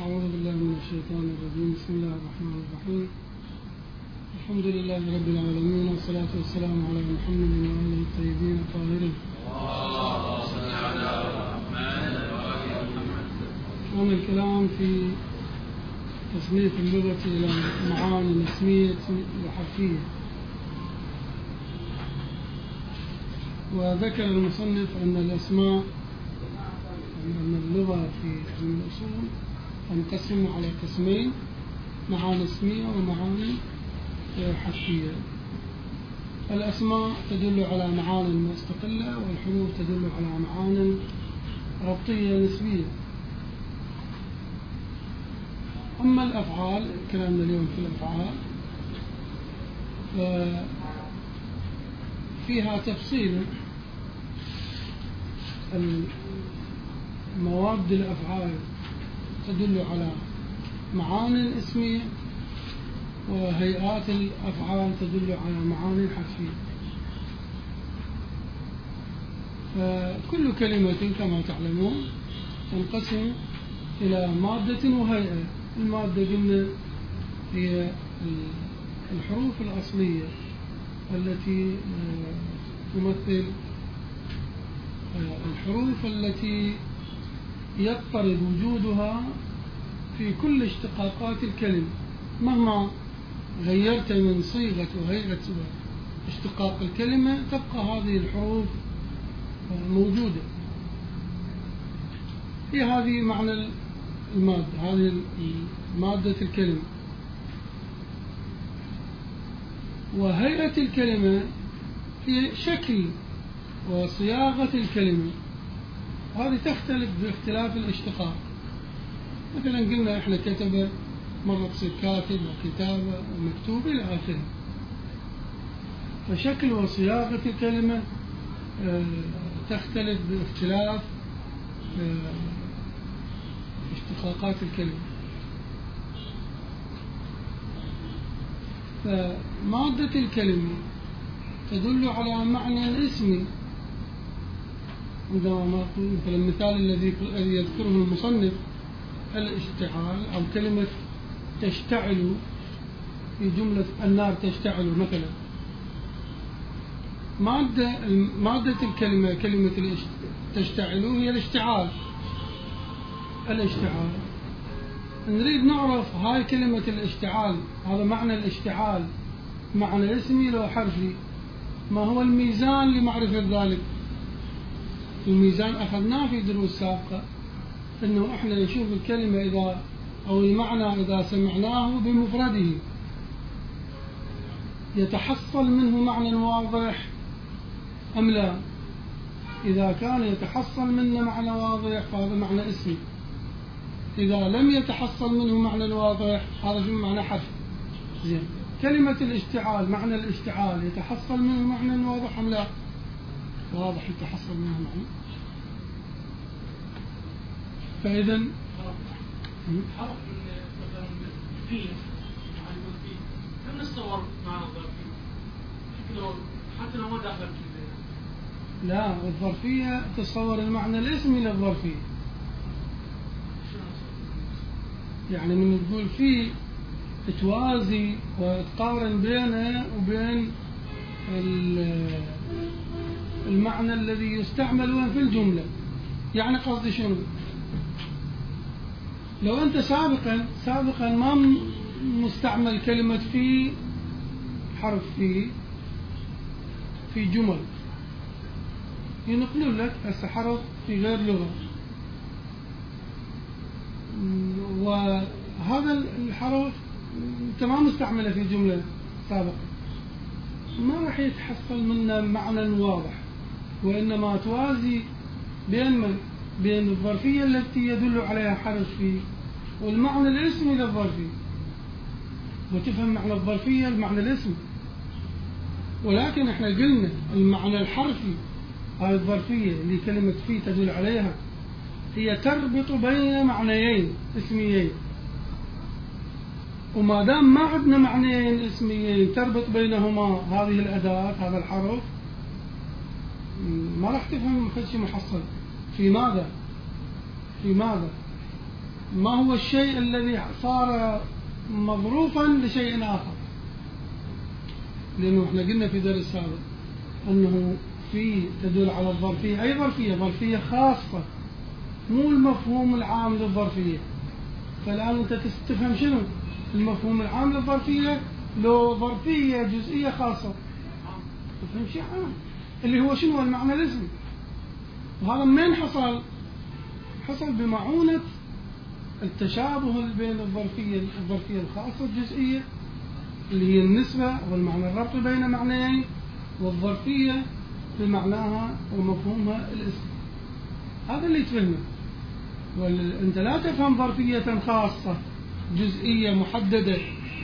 أعوذ بالله من الشيطان الرجيم. بسم الله الرحمن الرحيم. الحمد لله رب العالمين، والصلاة والسلام على محمد وآله الطيبين الطاهرين. كان الكلام في تصنيف اللغة إلى معاني اسمية وحرفية، وذكر المصنف أن الأسماء أن اللغة في علم الأصول تنقسم على قسمين: معاني اسمية ومعاني حرفية. الأسماء تدل على معاني مستقلة، والحروف تدل على معاني ربطية نسبية. أما الأفعال، كلامنا اليوم في الأفعال، فيها تفصيل مواد الأفعال تدل على معاني اسمية، وهيئات الأفعال تدل على معاني حرفية. فكل كلمة كما تعلمون تنقسم إلى مادة وهيئة. المادة قلنا هي الحروف الأصلية التي تمثل الحروف التي يضطرد وجودها في كل اشتقاقات الكلمة. مهما غيرت من صيغة وهيئة اشتقاق الكلمة تبقى هذه الحروف موجودة. هي هذه معنى المادة، هذه مادة الكلمة. وهيئة الكلمة هي شكل وصياغة الكلمة، هذه تختلف باختلاف الاشتقاق. مثلا قلنا احنا كتب، مرة تصير كاتب وكتابة ومكتوب إلى آخره. فشكل وصياغة الكلمة تختلف باختلاف اشتقاقات الكلمة. فمادة الكلمة تدل على معنى اسمي. عندما مثل المثال الذي يذكره المصنف، الاشتعال أو كلمة تشتعل في جملة النار تشتعل مثلا، مادة الكلمة كلمة تشتعل هي الاشتعال. نريد نعرف هاي كلمة الاشتعال، هذا معنى الاشتعال معنى اسمي لو حرفي. ما هو الميزان لمعرفة ذلك؟ الميزان أخذناه في دروس سابقة، إنه إحنا نشوف الكلمة إذا أو المعنى إذا سمعناه بمفرده يتحصل منه معنى واضح أم لا. إذا كان يتحصل منه معنى واضح فهذا معنى اسمي. إذا لم يتحصل منه معنى واضح هذا شو معنى حرف. زين، كلمة الاشتعال، معنى الاشتعال يتحصل منه معنى واضح أم لا؟ واضح يتحصل منه معنى. فإذا حرف مثلا فيه كم نتصور معنى الظرفية حتى لو ما داخل في لا، الظرفية تصور المعنى الاسمي للظرفية. يعني من تقول فيه توازي وتقارن بينه وبين المعنى الذي يستعمل في الجملة. يعني قصدي شنو؟ لو أنت سابقا ما مستعمل كلمة في حرف في جمل، ينقلون لك هسه حرف في غير لغة، وهذا الحرف أنت ما مستعمله في جملة سابقا، ما راح يتحصل منه معنى واضح، وإنما توازي بين الظرفية التي يدل عليها حرف فيه والمعنى الاسمي للظرفية، وتفهم معنى الظرفية المعنى الاسمي. ولكن احنا قلنا المعنى الحرفي هذه الظرفية اللي كلمة فيه تدل عليها هي تربط بين معنيين اسميين، وما دام ما عندنا معنيين اسميين تربط بينهما هذه الأداة هذا الحرف، ما راح تفهم شيء محصل. في ماذا؟ ما هو الشيء الذي صار مظروفا لشيء آخر. لأنه احنا قلنا في درس سابق أنه في تدل على الظرفية، أي ظرفية خاصة، مو المفهوم العام للظرفية. فالآن أنت تستفهم شنو المفهوم العام للظرفية؟ لو ظرفية جزئية خاصة تفهم شيء عام اللي هو شنو المعنى الاسمي. وهذا من حصل بمعونة التشابه بين الظرفية الخاصة الجزئية اللي هي النسبة والمعنى الربط بين معنيين، والظرفية بمعناها ومفهومها الاسم. هذا اللي تفهمه. وأنت لا تفهم ظرفية خاصة جزئية محددة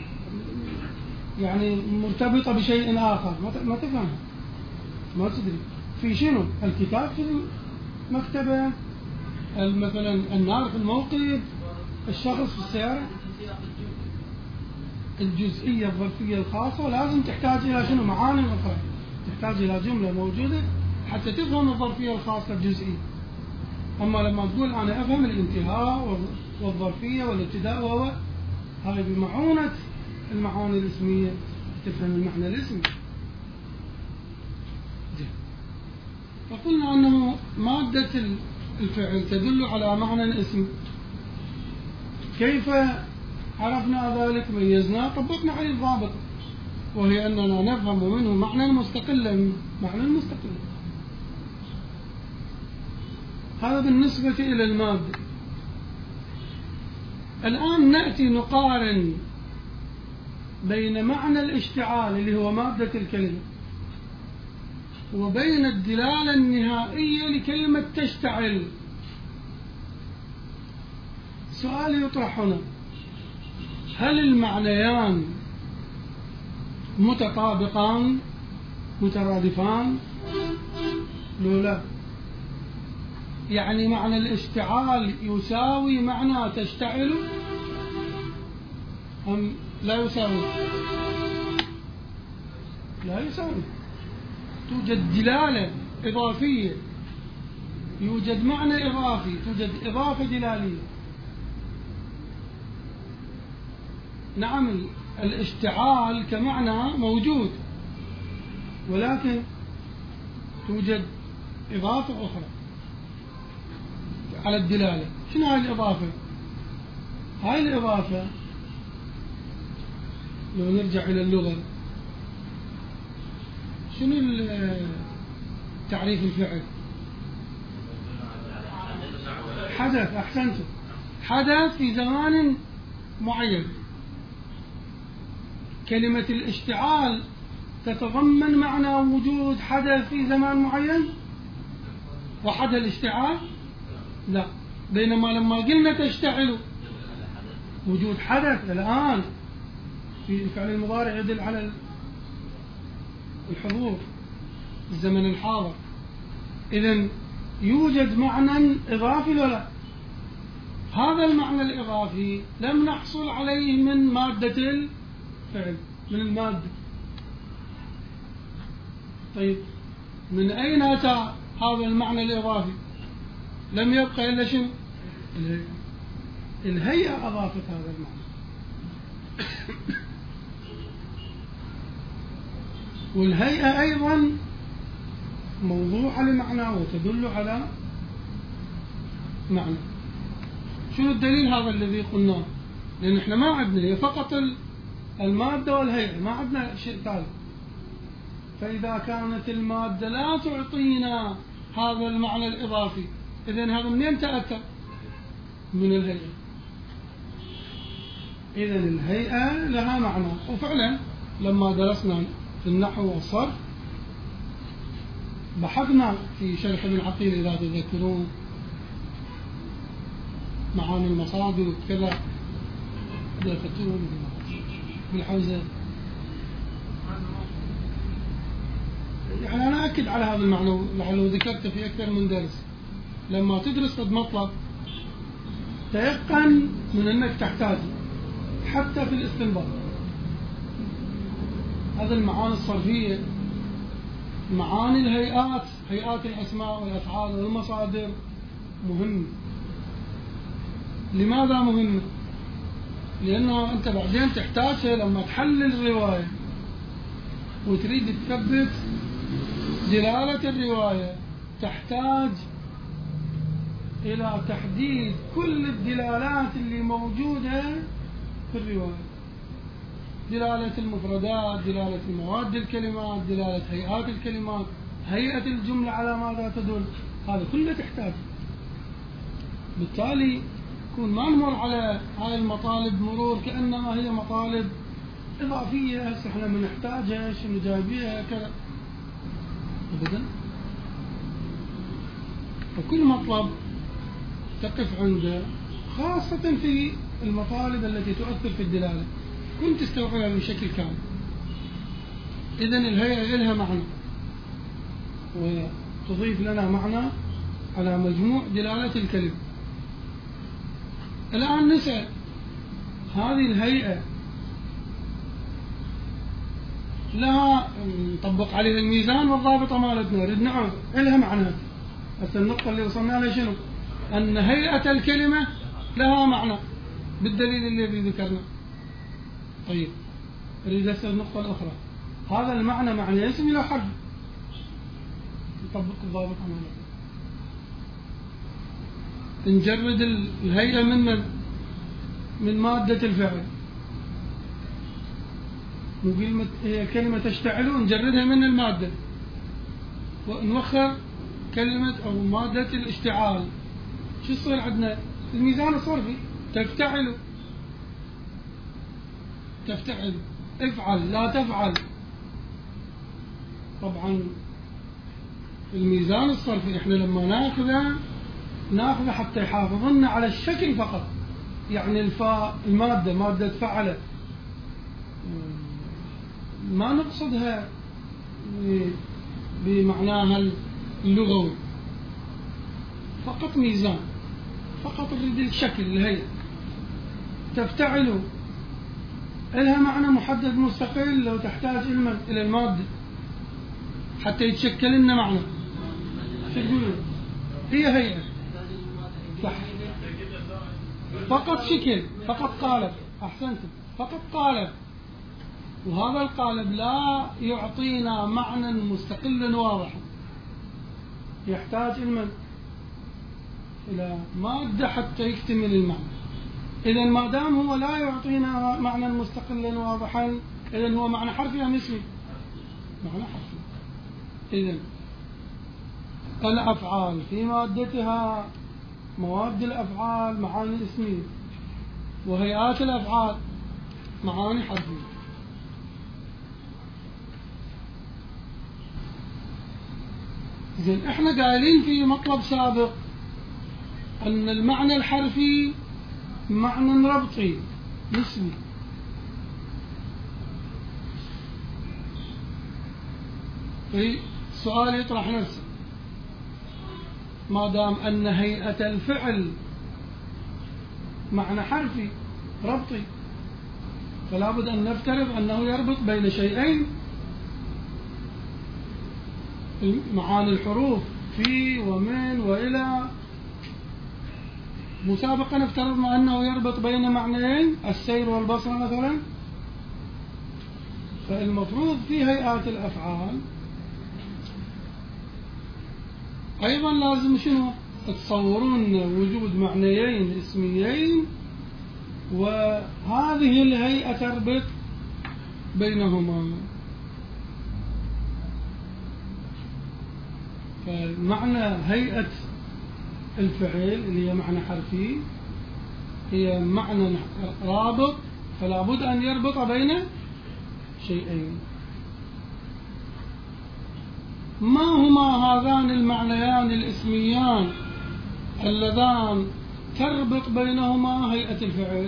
يعني مرتبطة بشيء آخر، ما تفهمها، ما تدري في شنو الكتاب في المكتبة، مثلا النار في الموقف، الشخص في السيارة. الجزئية الظرفية الخاصة لازم تحتاج إلى شنو؟ معاني أخرى، تحتاج إلى جملة موجودة حتى تفهم الظرفية الخاصة الجزئية. أما لما تقول أنا أفهم الانتهاء والظرفية والابتداء هذه بمعونة المعاني الاسمية تفهم المعنى الاسمي. فقلنا أنه مادة الفعل تدل على معنى اسم. كيف عرفنا ذلك؟ ميزنا، طبقنا عليه الضابط، وهي أننا نفهم منه معنى مستقلا. هذا بالنسبة إلى المادة. الآن نأتي نقارن بين معنى الاشتعال اللي هو مادة الكلمة وبين الدلالة النهائية لكلمة تشتعل. سؤال يطرح هنا: هل المعنيان متطابقان مترادفان؟ لا. يعني معنى الاشتعال يساوي معنى تشتعل أم لا يساوي؟ لا يساوي. توجد دلالة إضافية، يوجد معنى إضافي، توجد إضافة دلالية. نعم الاشتعال كمعنى موجود، ولكن توجد إضافة أخرى على الدلالة. شنو هاي الإضافة؟ هاي الإضافة لو نرجع إلى اللغة، شنو تعريف الفعل؟ حدث. أحسنتم، حدث في زمان معين. كلمة الاشتعال تتضمن معنى وجود حدث في زمان معين وحدث الاشتعال؟ لا. بينما لما قلنا تشتعل وجود حدث الآن في الفعل المضارع يدل على الحضور الزمن الحاضر. إذن يوجد معنى إضافي ولا؟ هذا المعنى الإضافي لم نحصل عليه من مادة الفعل، من المادة. طيب من أين أتى هذا المعنى الإضافي؟ لم يبقى إلا شنو؟ الهيئة أضافت هذا المعنى. والهيئة أيضا موضوعة لمعنى وتدل على معنى. شنو الدليل هذا الذي قلناه؟ لأن احنا ما عندنا، هي فقط المادة والهيئة، ما عندنا شيء ثالث. فإذا كانت المادة لا تعطينا هذا المعنى الإضافي، إذن هذا منين تأتى؟ من الهيئة. إذن الهيئة لها معنى. وفعلا لما درسنا في النحو والصرف بحثنا في شرح ابن عقيل إذا تذكرون معاني المصادر وكذا، ذكرتون بالحوزة. يعني أنا أكد على هذا المعنى لعله ذكرته في أكثر من درس. لما تدرس قد مطلب تيقن من أنك تحتاج حتى في الاستنباط هذا المعاني الصرفية، معاني الهيئات، هيئات الأسماء والأفعال والمصادر، مهم. لماذا مهمة؟ لأنه أنت بعدين تحتاجها لما تحلل الرواية وتريد تثبت دلالة الرواية، تحتاج إلى تحديد كل الدلالات اللي موجودة في الرواية، دلالة المفردات، دلالة مواد الكلمات، دلالة هيئات الكلمات، هيئة الجملة على ماذا تدل، هذا كله تحتاج. بالتالي يكون ما نمر على هاي المطالب مرور كأنما هي مطالب إضافية هسه احنا بنحتاجها شنو جايبيها كذا، أبدا. وكل مطلب تقف عنده، خاصة في المطالب التي تؤثر في الدلالة، كنت تستوعبها بشكل كامل. إذن الهيئة لها معنى وتضيف لنا معنى على مجموع دلالة الكلمة. الآن نسأل هذه الهيئة لها نطبق عليها الميزان والضابطة مالتنا، نريد نعرف لها معنى. هسه النقطة اللي وصلنا لها شنو؟ أن هيئة الكلمة لها معنى بالدليل الذي ذكرنا. طيب أريد أسأل النقطة الأخرى، هذا المعنى معنى اسم لا حرف؟ نطبق الضابطة مالتنا، نجرد الهيئة من مادة الفعل، هي كلمة تشتعل ونجردها من المادة، ونوخر كلمة أو مادة الاشتعال. شو يصير عندنا؟ الميزان الصرفي تفتعل، افعل لا تفعل. طبعا الميزان الصرفي احنا لما ناخذه حتى يحافظنا على الشكل فقط، يعني المادة مادة فعل ما نقصدها بمعناها اللغوي، فقط ميزان، فقط نريد الشكل الهيئة. تفتعل لها معنى محدد مستقل، لو تحتاج إلى المادة حتى يتشكل لنا معنى. شو تقولون؟ هي هيئة صح، فقط شكل، فقط قالب. أحسنتم، فقط قالب، وهذا القالب لا يعطينا معنى مستقلا واضحا، يحتاج إلى مادة حتى يكتمل المعنى. إذا ما دام هو لا يعطينا معنى مستقلا واضحا، إذا هو معنى حرفي أم اسمي؟ معنى حرفي. إذا الأفعال في مادتها، مواد الأفعال معاني اسمية، وهيئات الأفعال معاني حرفية. إذن احنا قايلين في مطلب سابق أن المعنى الحرفي معنى ربطي اسمي. في سؤال يطرح نفسه، ما دام أن هيئة الفعل معنى حرفي ربطي، فلا بد أن نفترض أنه يربط بين شيئين، معاني الحروف في ومن وإلى. مسابقا نفترض أنه يربط بين معنيين، السير والبصر مثلا، فالمفروض في هيئات الأفعال أيضا لازم شنو؟ تصورون وجود معنيين اسميين، وهذه الهيئة تربط بينهما. فمعنى هيئة الفعل اللي هي معنى حرفي هي معنى رابط، فلا بد أن يربط بين شيئين. ما هما هذان المعنيان الاسميان اللذان تربط بينهما هيئة الفعل؟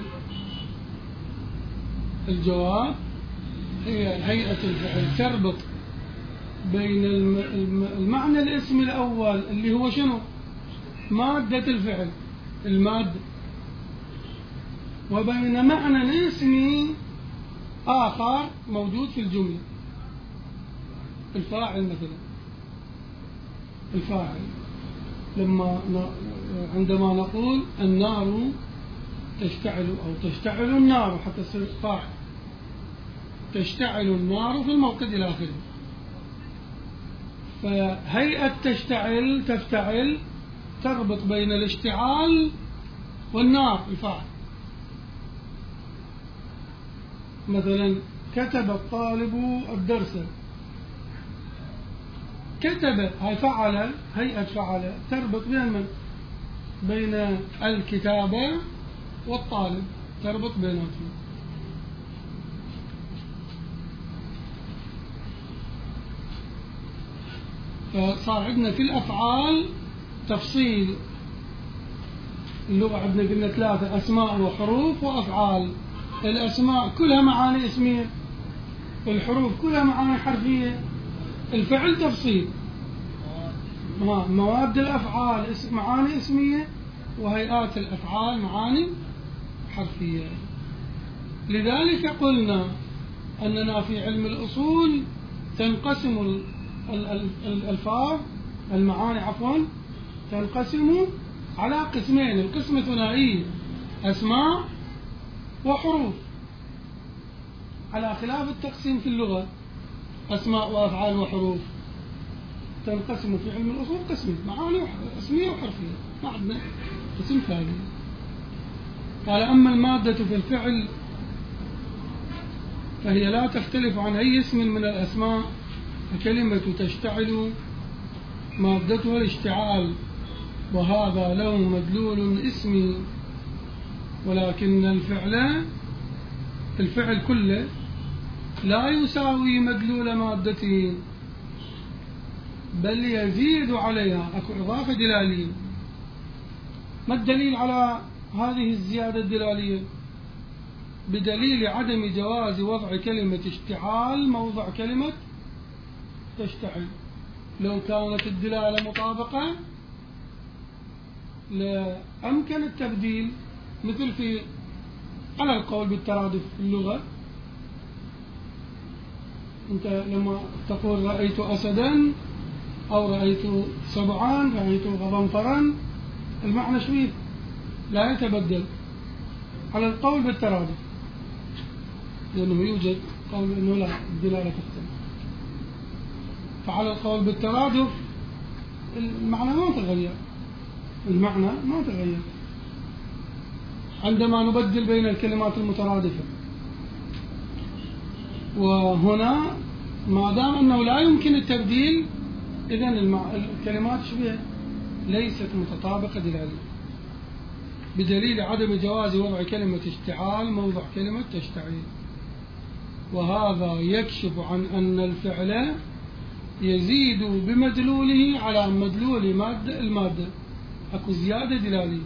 الجواب هي هيئة الفعل تربط بين المعنى الاسمي الأول اللي هو شنو؟ مادة الفعل، المادة، وبين معنى اسمي آخر موجود في الجملة، الفاعل مثلا. الفاعل عندما نقول النار تشتعل أو تشتعل النار حتى تصير فاعل، تشتعل النار في الموقد إلى آخره. فهيئة تشتعل تفتعل تربط بين الاشتعال والنار الفاعل. مثلا كتب الطالب الدرس، كتب هاي فعل، هيئة فعل تربط بين الكتابة والطالب، تربط بيناتهم. فصار عندنا في الأفعال تفصيل. اللغة عندنا قلنا 3: أسماء وحروف وأفعال. الأسماء كلها معاني اسمية، الحروف كلها معاني حرفية، الفعل تفصيل. مواد الأفعال معاني اسمية، وهيئات الأفعال معاني حرفية. لذلك قلنا أننا في علم الأصول تنقسم الألفاظ، المعاني عفوا، تنقسم على قسمين: القسم ثنائي أسماء وحروف، على خلاف التقسيم في اللغة أسماء وأفعال وحروف. تنقسم في علم الأصول قسمين: معاني اسمية وحرفية، ما عندنا قسم ثاني. قال: أما المادة في الفعل فهي لا تختلف عن أي اسم من الأسماء، فكلمة تشتعل مادتها الاشتعال، وهذا له مدلول اسمي، ولكن الفعل كله لا يساوي مدلول مادته، بل يزيد عليها. أكو إضافة دلالية. ما الدليل على هذه الزيادة الدلالية؟ بدليل عدم جواز وضع كلمة اشتعال موضع كلمة تشتعل. لو كانت الدلالة مطابقة لأمكن التبديل، مثل في على القول بالترادف في اللغة. أنت لما تقول رأيت أسدا أو رأيت سبعا، رأيت غضنفرا، المعنى شوي لا يتبدل على القول بالترادف، لأنه يوجد قول أنه لا، الدلالة تختلف. فعلى القول بالترادف المعنى ما تغير، المعنى ما تغير عندما نبدل بين الكلمات المترادفة. وهنا ما دام أنه لا يمكن التبديل، إذن الكلمات شبه ليست متطابقة دلالية، بدليل عدم جواز وضع كلمة اشتعال موضع كلمة تشتعل. وهذا يكشف عن أن الفعل يزيد بمدلوله على مدلول المادة، أكو زيادة دلالية.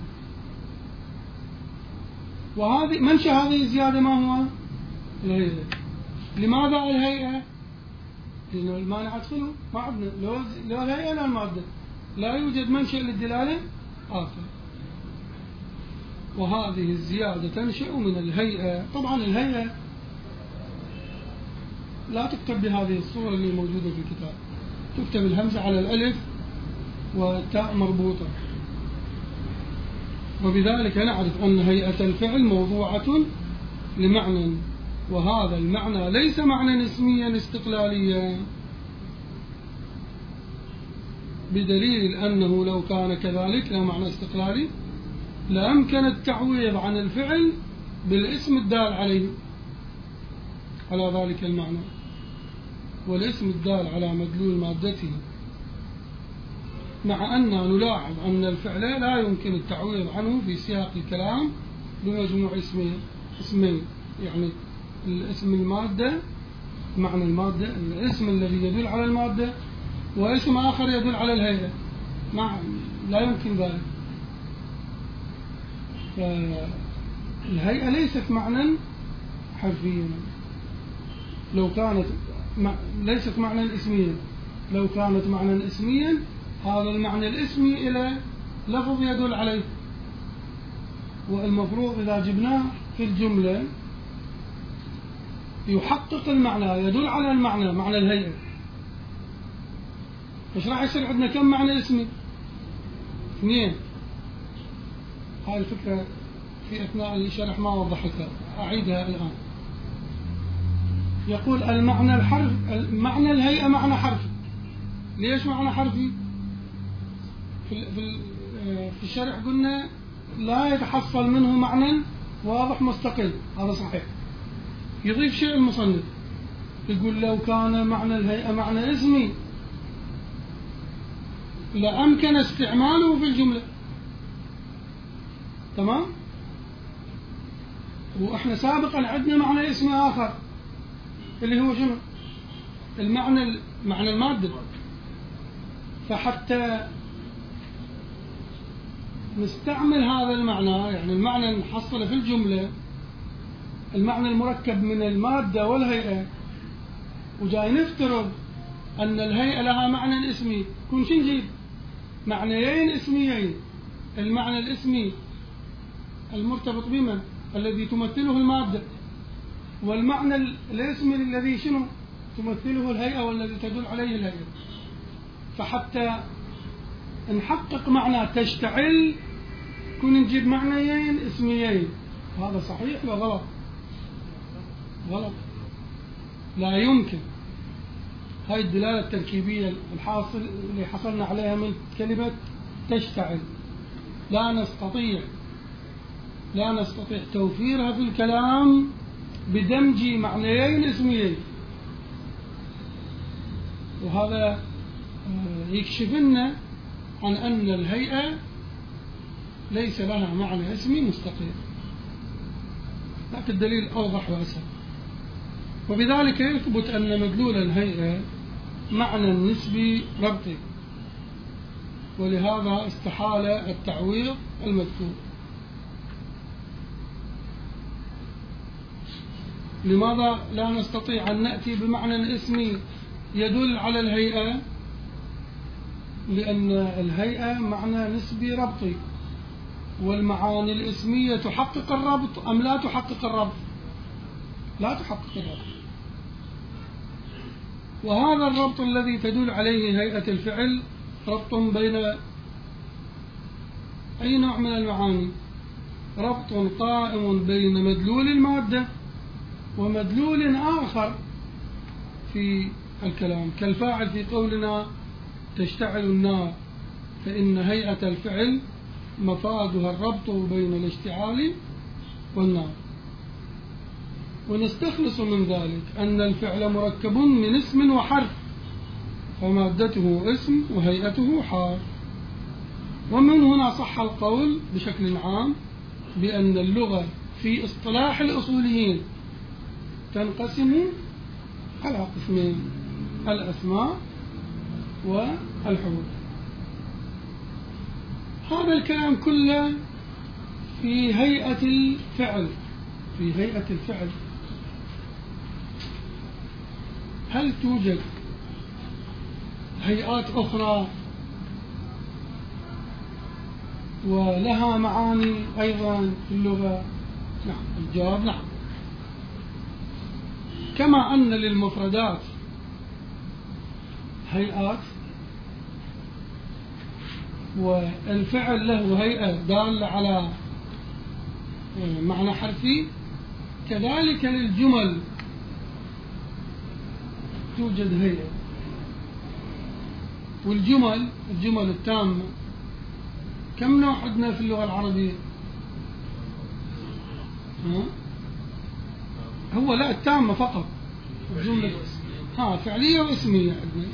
وهذه منشأ هذه الزيادة ما هو؟ الهيئة. لماذا الهيئة؟ لأنه المانع أدخله ما عندنا لو الهيئة لا المادة، لا يوجد منشأ للدلالة آخر. وهذه الزيادة تنشأ من الهيئة. طبعا الهيئة لا تكتب بهذه الصورة اللي موجودة في الكتاب، تكتب الهمزة على الألف والتاء مربوطة، وبذلك نعرف أن هيئة الفعل موضوعة لمعنى، وهذا المعنى ليس معنى اسميا استقلاليا، بدليل أنه لو كان كذلك لا معنى استقلالي لأمكن التعويض عن الفعل بالاسم الدال عليه على ذلك المعنى، والاسم الدال على مدلول مادته. مع أن نلاحظ أن الفعل لا يمكن التعويض عنه في سياق الكلام بمجموع اسمين، يعني الاسم المادة، معنى المادة، الاسم الذي يدل على المادة، واسم آخر يدل على الهيئة، لا يمكن ذلك. فالهيئة ليست معنى حرفيا، لو كانت ليست معنى اسميا. لو كانت معنى اسميا هذا المعنى الاسمي إلى لفظ يدل عليه، والمفروض إذا جبناه في الجملة يحقق المعنى، يدل على المعنى، معنى الهيئة. إيش راح يصير عندنا كم معنى اسمي؟ 2. هاي الفكرة في أثناء الشرح ما وضحتها، أعيدها الآن. يقول المعنى الحرف، معنى الهيئة معنى حرفي. ليش معنى حرفي؟ في الشرح قلنا لا يتحصل منه معنى واضح مستقل، هذا صحيح. يضيف شيء المصنف، يقول لو كان معنى الهيئة معنى اسمي لأمكن استعماله في الجملة. تمام؟ وإحنا سابقا عندنا معنى اسمي آخر اللي هو شنو؟ معنى المادة. فحتى نستعمل هذا المعنى، يعني المعنى نحصله في الجملة، المعنى المركب من المادة والهيئة، وجاي نفترض أن الهيئة لها معنى اسمي، كون شو نجيب؟ معنيين اسميين. المعنى الاسمي المرتبط بمن؟ الذي تمثله المادة، والمعنى الاسمي الذي شنو؟ تمثله الهيئة والذي تدل عليه الهيئة. فحتى نحقق معنى تشتعل كون نجيب معنيين اسميين. هذا صحيح ولا غلط؟ غلط، لا يمكن. هاي الدلالة التركيبية الحاصل اللي حصلنا عليها من كلمة تشتعل لا نستطيع توفيرها في الكلام بدمج معنيين اسميين. وهذا يكشف لنا عن أن الهيئة ليس لها معنى اسمي مستقل، لكن الدليل أوضح وأسهل. وبذلك يثبت أن مدلول الهيئة معنى نسبي ربطي، ولهذا استحال التعويض المذكور. لماذا لا نستطيع أن نأتي بمعنى اسمي يدل على الهيئة؟ لأن الهيئة معنى نسبي ربطي، والمعاني الاسمية تحقق الربط أم لا تحقق الربط؟ لا تحقق الربط. وهذا الربط الذي تدل عليه هيئة الفعل ربط بين أي نوع من المعاني؟ ربط قائم بين مدلول المادة ومدلول آخر في الكلام، كالفاعل في قولنا تشتعل النار، فإن هيئة الفعل مفادها الربط بين الاشتعال والنار. ونستخلص من ذلك أن الفعل مركب من اسم وحرف، فمادته اسم وهيئته حرف. ومن هنا صح القول بشكل عام بأن اللغة في اصطلاح الأصوليين تنقسم على قسمين: الأسماء والحروف. هذا الكلام كله في هيئة الفعل. هل توجد هيئات أخرى ولها معاني أيضا في اللغة؟ نعم، الجواب نعم. كما أن للمفردات هيئات، والفعل له هيئة دالة على معنى حرفي، كذلك للجمل توجد هيئة. والجمل التامة كم نوع عندنا في اللغة العربية؟ هو لا، التامة فقط، الجملة فعلية واسمية عندنا.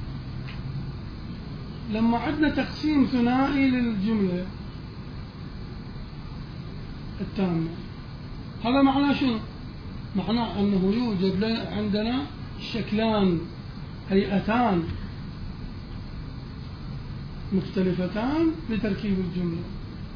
لما عندنا تقسيم ثنائي للجملة التامة، هذا معناه شنو؟ معناه أنه يوجد عندنا شكلان، هيئتان مختلفتان لتركيب الجملة.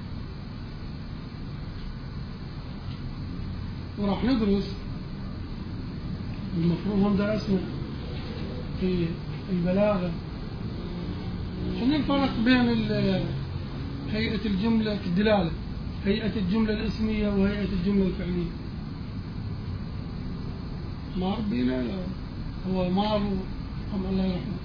وراح ندرس، المفروض هم درسنا في البلاغة، شنو الفرق بين هيئة الجملة في الدلالة، هيئة الجملة الاسمية وهيئة الجملة الفعلية؟ ما ربينا هو مار أم الله يرحمه؟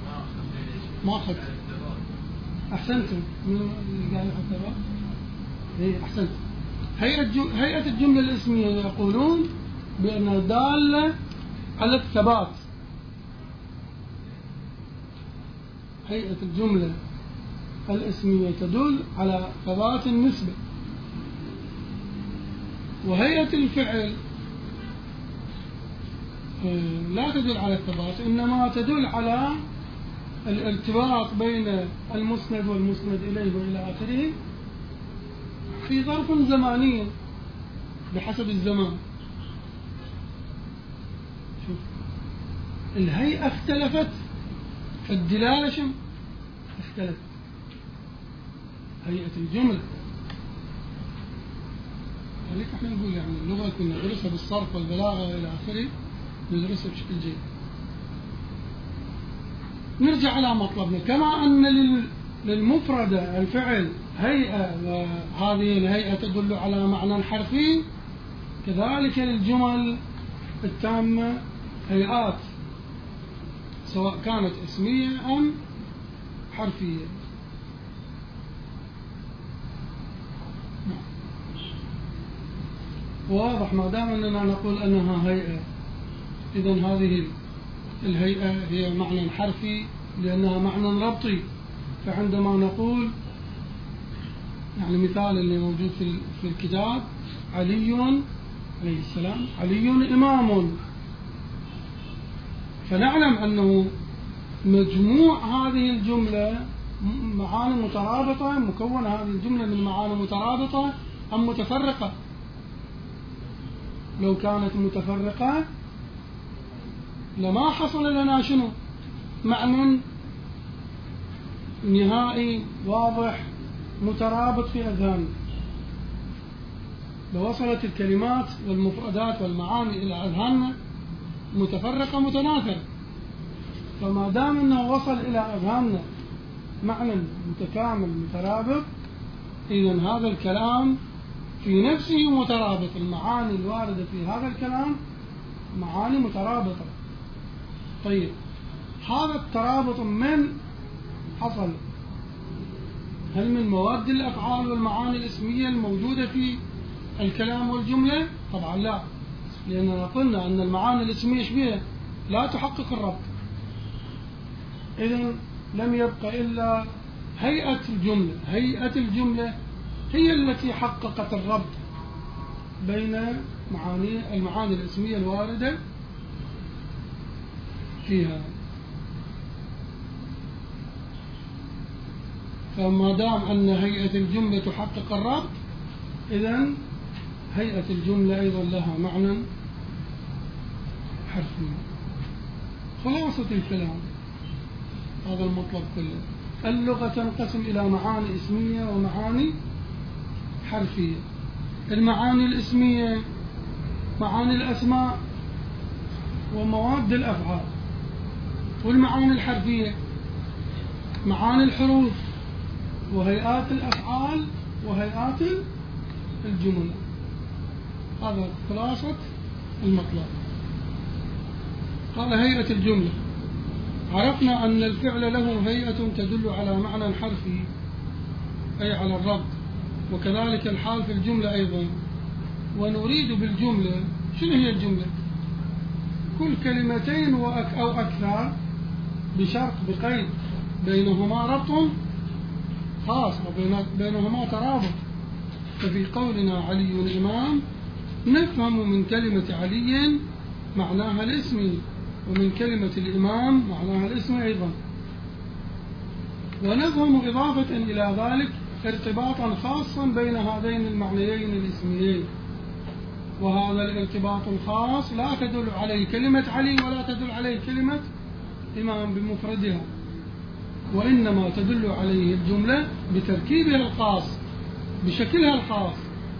ما أخذ. أحسنتم. من اللي قال حتى أحسنت. هيئة الجملة الاسمية يقولون بأنها دالة على الثبات. هيئة الجملة الاسمية تدل على ثبات النسبة، وهيئة الفعل لا تدل على الثبات، إنما تدل على الارتباط بين المسند والمسند إليه وإلى آخره في ظرف زماني بحسب الزمان. شوف الهيئة اختلفت، فالدلالة شو اختلفت. هيئة الجملة ولذلك احنا نقول يعني اللغة كنا ندرسها بالصرف والبلاغة وإلى آخره، ندرسها بشكل جيد. نرجع على مطلبنا، كما أن للمفردة الفعل هيئة وهذه الهيئة تدل على معنى حرفي، كذلك للجمل التامة هيئات سواء كانت اسمية أم حرفية. واضح ما دام أننا نقول أنها هيئة، إذن هذه الهيئة هي معنى حرفي لأنها معنى ربطي. فعندما نقول يعني مثال اللي موجود في الكتاب علي عليه السلام، علي إمام، فنعلم أنه مجموع هذه الجملة معاني مترابطة، مكونة هذه الجملة من معاني مترابطة أم متفرقة. لو كانت متفرقة لما حصل لنا شنو معنى نهائي واضح مترابط في أذهاننا. لو وصلت الكلمات والمفردات والمعاني إلى أذهاننا متفرقة متناثرة، فما دام أنه وصل إلى أذهاننا معنى متكامل مترابط، إذن هذا الكلام في نفسه مترابط. المعاني الواردة في هذا الكلام معاني مترابطة. طيب هذا الترابط من حصل؟ هل من مواد الأفعال والمعاني الاسمية الموجودة في الكلام والجملة؟ طبعا لا، لأننا قلنا أن المعاني الاسمية شبيهة لا تحقق الربط. إذن لم يبقى إلا هيئة الجملة. هيئة الجملة هي التي حققت الربط بين المعاني الاسمية الواردة فيها. فما دام أن هيئة الجملة تحقق الربط، إذن هيئة الجملة أيضا لها معنى حرفي. خلاصة الكلام هذا المطلب كله. اللغة تنقسم إلى معاني اسمية ومعاني حرفية. المعاني الاسمية معاني الأسماء ومواد الأفعال، والمعاني الحرفية معاني الحروف وهيئات الأفعال وهيئات الجمل. هذا خلاصة المطلب. قال هيئة الجملة. عرفنا أن الفعل له هيئة تدل على معنى حرفي أي على الربط، وكذلك الحال في الجملة أيضا. ونريد بالجملة شنو هي الجملة؟ كل كلمتين أو أكثر بشرط بقيد بينهما ربط خاص وبينهما ترابط. ففي قولنا علي إمام نفهم من كلمة علي معناها الاسمي، ومن كلمة الإمام معناها الاسم أيضا، ونفهم إضافة إلى ذلك ارتباطا خاصا بين هذين المعنيين الاسميين. وهذا الارتباط الخاص لا تدل عليه كلمة علي ولا تدل عليه كلمة إمام بمفردها، وإنما تدل عليه الجملة بتركيبها الخاص بشكلها الخاص.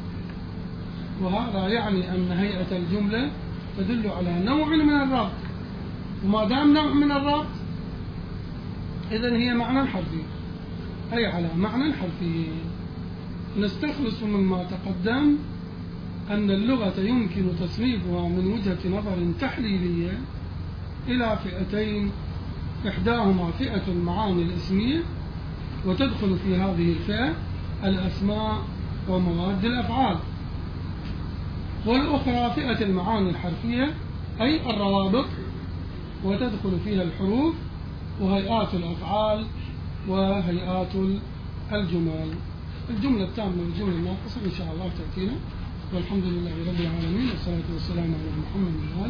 وهذا يعني أن هيئة الجملة تدل على نوع من الربط، وما دام نوع من الربط إذن هي معنى حرفي، أي على معنى حرفي. نستخلص مما تقدم أن اللغة يمكن تصنيفها من وجهة نظر تحليلية إلى فئتين. إحداهما فئة المعاني الاسمية، وتدخل في هذه الفئة الأسماء ومواد الأفعال. والأخرى فئة المعاني الحرفية أي الروابط، وتدخل فيها الحروف وهيئات الأفعال وهيئات الجمل. الجملة التامة والجملة الناقصة إن شاء الله تأتينا. والحمد لله رب العالمين، والصلاة والسلام على محمد